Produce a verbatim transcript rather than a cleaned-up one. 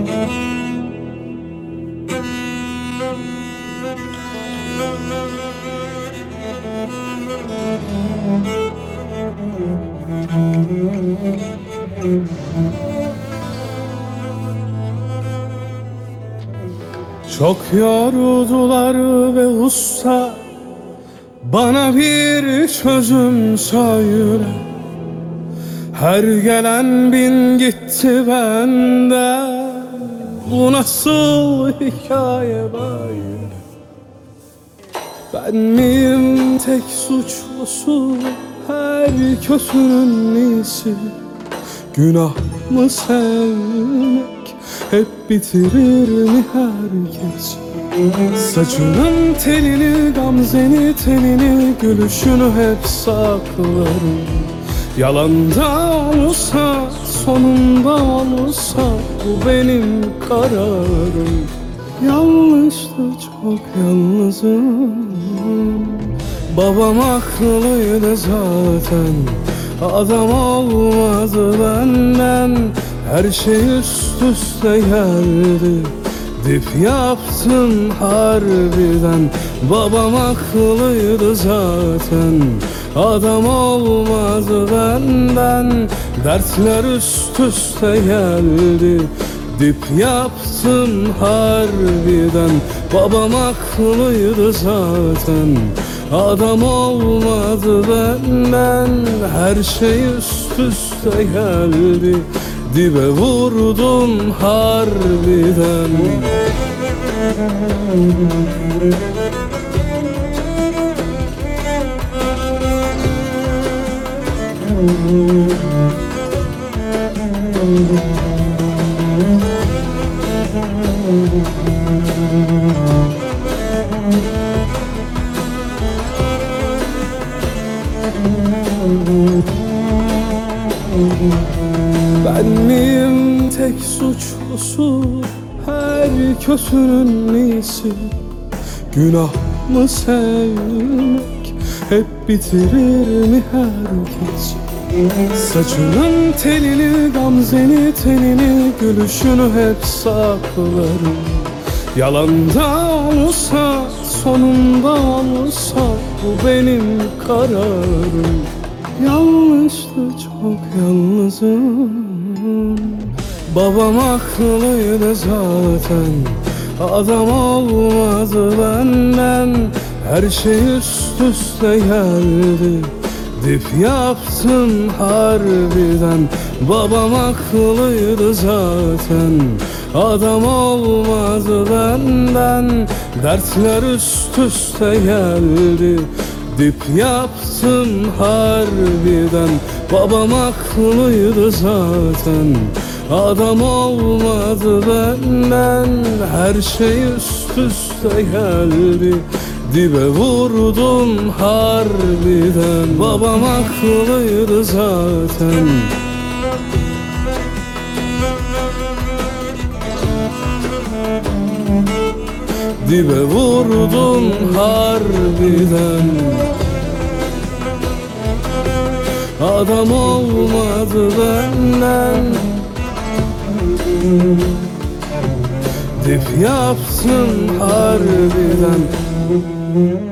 Çok yordular ve usta, bana bir çözüm söyle. Her gelen bin gitti benden, bu nasıl hikaye böyle? Ben miyim tek suçlusu, her kötünün iyisi? Günah mı sevmek, hep bitirir mi herkes? Saçının telini, gamzeni tenini, gülüşünü hep saklarım. Yalanda olursa, sonunda olursa, bu benim kararım. Yanlıştı, çok yalnızım. Babam haklıydı zaten, adam olmadı benden. Her şey üst üste geldi, dip yaptım harbiden. Babam haklıydı zaten, adam olmadı benden. Dertler üst üste geldi, dip yaptım harbiden. Babam haklıydı zaten, adam olmadı benden. Her şey üst üste geldi, dibe vurdum harbiden. Ben miyim tek suçlusu, her kötünün iyisi? Günah mı sevmek, hep bitirir mi herkes? Saçının telini, gamzeni tenini, gülüşünü hep saklarım. Yalanda olursa, sonunda olursa, bu benim kararım. Yanlıştı, çok yalnızım. Babam haklıydı zaten, adam olmadı benden. Her şey üst üste geldi, dip yaptım harbiden. Babam haklıydı zaten, adam olmadı benden. Dertler üst üste geldi, dip yaptım harbiden. Babam haklıydı zaten, adam olmadı benden. Her şey üst üste geldi, dibe vurdum harbiden. Babam haklıydı zaten, dibe vurdum harbiden. Adam olmadı benden, dip yaptım harbiden.